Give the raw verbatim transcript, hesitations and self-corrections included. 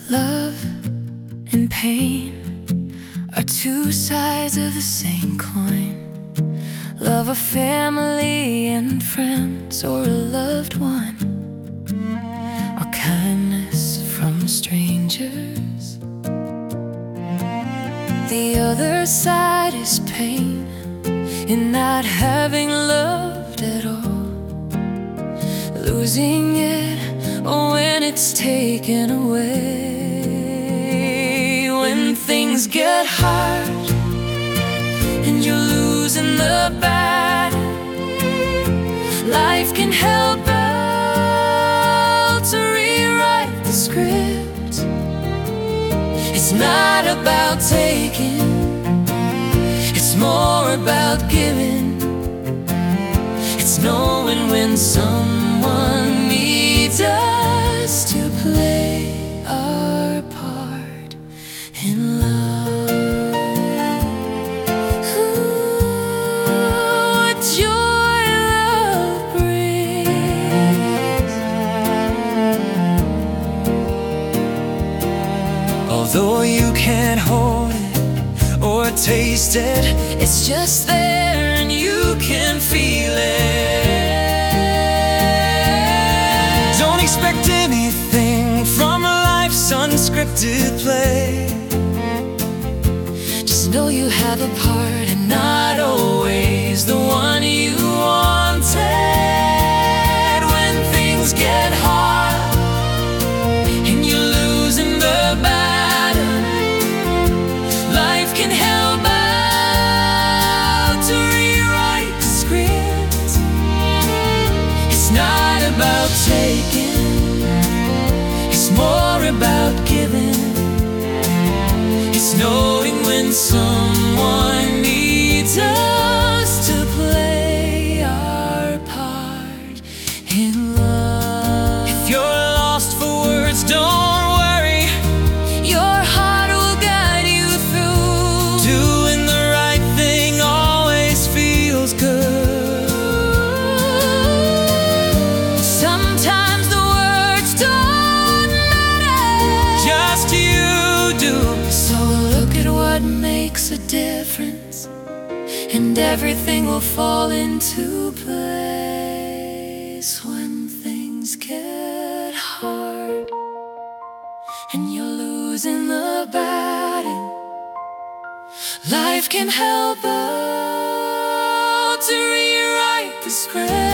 Love and pain are two sides of the same coin. Love a family and friends, or a loved one, or kindness from strangers. The other side is pain in not having loved at all, losing it when it's taken away. When things get hard and you're losing the battle, life can help out to rewrite the script. It's not about taking, it's more about giving. It's knowing when someone needs us to play our part in love. Ooh, what joy love brings. Although you can't hold it or taste it, It's just there and you can feel it. don't expect anything from life's unscripted play. Just know you have a part, and not always the one you wanted. When things get hard and you're losing the battle, life can help out to rewrite the script. It's not about taking, it's more about giving. It's knowing when someone needs us to play our part in love. If you're lost for words, don't worry, Your heart will guide you through. doing the right thing always feels good. Sometimes the words don't matter, Just you do. so look at what makes a difference, and everything will fall into place. When things get hard and you're losing the battle, life can help out to rewrite the script.